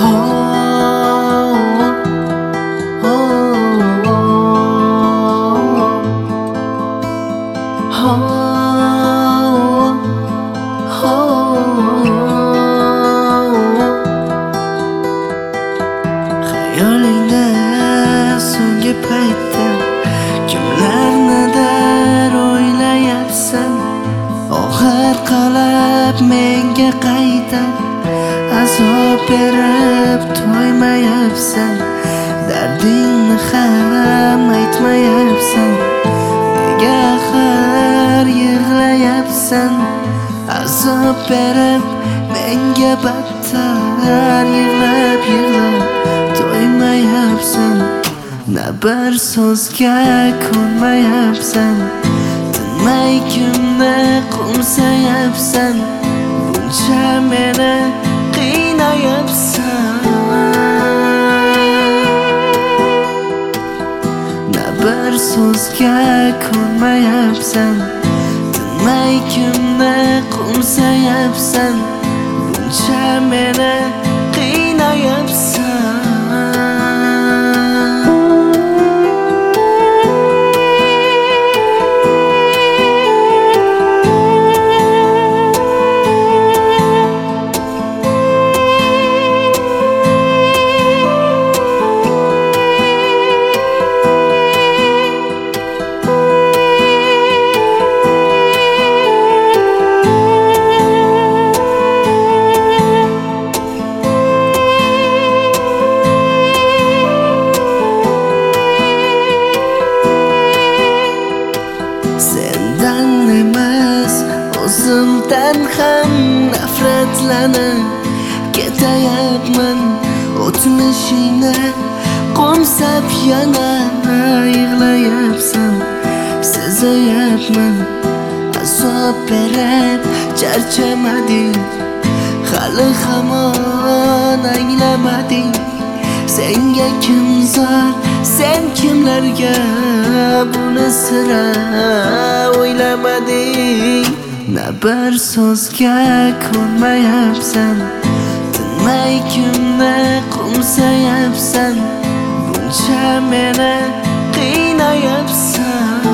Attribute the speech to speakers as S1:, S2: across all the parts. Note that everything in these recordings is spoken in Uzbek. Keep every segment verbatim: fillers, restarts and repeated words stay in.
S1: Xayolingda so'nggi paytda kimlarnidir o'ylayapsan. Og'ir qalb menga qayta azob berib to'ymayapsan. Dardingni ham aytmayapsan. Nega axir yig'layapsan? Azob berib menga battar yig'lab yig'lab to'ymayapsan. Na bir so'zga ko'nmayapsan. Tinmay kimni qo'msayapsan. Buncha meni qiynayapsan. Na bir so'zga ko'nmayapsan. Tinmay kimni qo'msayapsan. Buncha meni qiynayapsan. O'zimdan ham nafratlanib ketayapman. O'tmishingni qo'msab yana yig'layapsan. Sezayapman azob berib charchamading. Hali hamon anglamading. Senga kim zor, sen kimlarga buni sira o'ylamading. Na bir so'zga ko'nmayapsan. Tinmay kimni qo'msayapsan. Buncha meni qiynayapsan.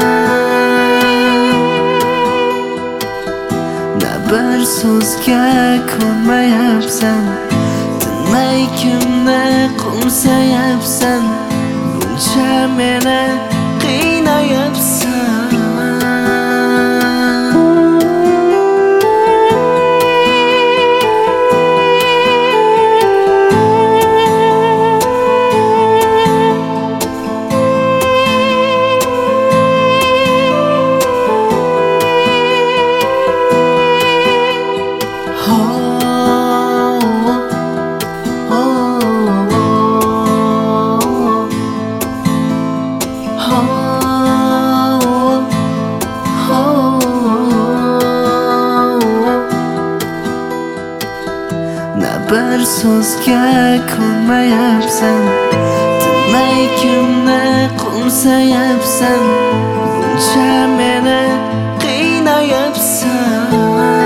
S1: Na bir so'zga ko'nmayapsan. Tinmay kimni qo'msayapsan. Buncha meni qiynayapsan. Na bir so'zga ko'nmayapsan. Tinmay kimni qo'msayapsan. Buncha meni qiynayapsan.